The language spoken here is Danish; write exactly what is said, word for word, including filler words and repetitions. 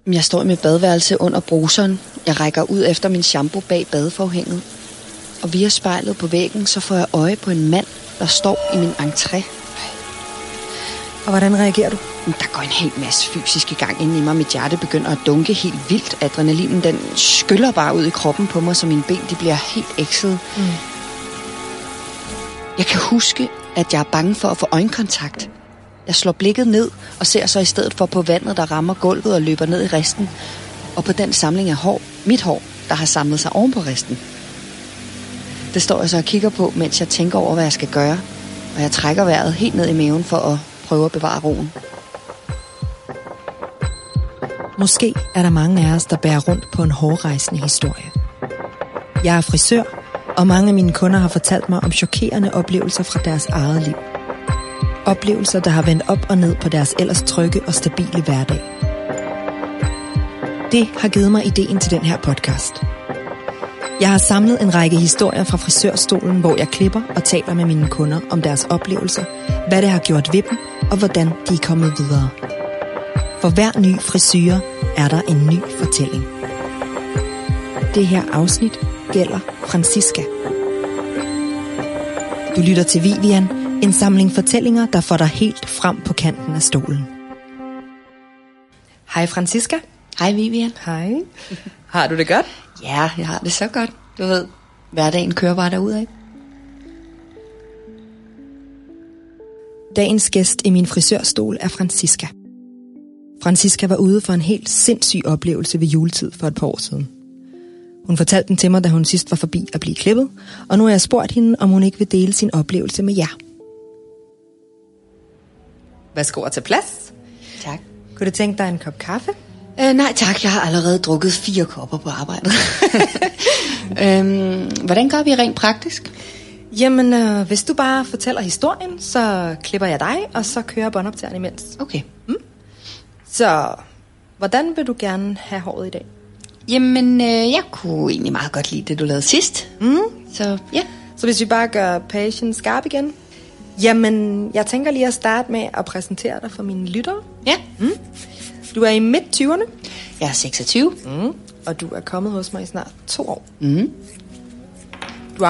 Jeg står i mit badeværelse under bruseren. Jeg rækker ud efter min shampoo bag badeforhænget. Og via spejlet på væggen, så får jeg øje på en mand, der står i min entré. Og hvordan reagerer du? Der går en hel masse fysisk i gang inde i mig. Mit hjerte begynder at dunke helt vildt. Adrenalinen, den skyller bare ud i kroppen på mig, så mine ben de bliver helt æksede. Mm. Jeg kan huske, at jeg er bange for at få øjenkontakt. Jeg slår blikket ned og ser så i stedet for på vandet, der rammer gulvet og løber ned i resten. Og på den samling af hår, mit hår, der har samlet sig oven på resten. Det står jeg så og kigger på, mens jeg tænker over, hvad jeg skal gøre. Og jeg trækker vejret helt ned i maven for at prøve at bevare roen. Måske er der mange af os, der bærer rundt på en hårrejsende historie. Jeg er frisør, og mange af mine kunder har fortalt mig om chokerende oplevelser fra deres eget liv. Oplevelser, der har vendt op og ned på deres ellers trygge og stabile hverdag. Det har givet mig ideen til den her podcast. Jeg har samlet en række historier fra frisørstolen, hvor jeg klipper og taler med mine kunder om deres oplevelser, hvad det har gjort ved dem, og hvordan de er kommet videre. For hver ny frisyre er der en ny fortælling. Det her afsnit gælder Franziska. Du lytter til Vivian, en samling fortællinger, der får dig helt frem på kanten af stolen. Hej Franziska. Hej Vivian. Hej. Har du det godt? Ja, jeg har det så godt. Du ved, hverdagen kører bare derudad. Dagens gæst i min frisørstol er Franziska. Franziska var ude for en helt sindssyg oplevelse ved juletid for et par år siden. Hun fortalte den til mig, da hun sidst var forbi at blive klippet, og nu har jeg spurgt hende, om hun ikke vil dele sin oplevelse med jer. Værsgo at tage plads. Tak. Kunne du tænke dig en kop kaffe? Øh, nej tak, jeg har allerede drukket fire kopper på arbejdet. øhm, hvordan gør vi rent praktisk? Jamen, øh, hvis du bare fortæller historien, så klipper jeg dig, og så kører båndoptageren imens. Okay. Mm? Så, hvordan vil du gerne have håret i dag? Jamen, øh, jeg kunne egentlig meget godt lide det, du lavede sidst. Mm? Så ja. Så hvis vi bare gør pagen skarp igen? Jamen, jeg tænker lige at starte med at præsentere dig for mine lyttere. Ja. Mm? Du er i midt tyverne. Jeg er seksogtyve. Mm. Og du er kommet hos mig i snart to år. Mm.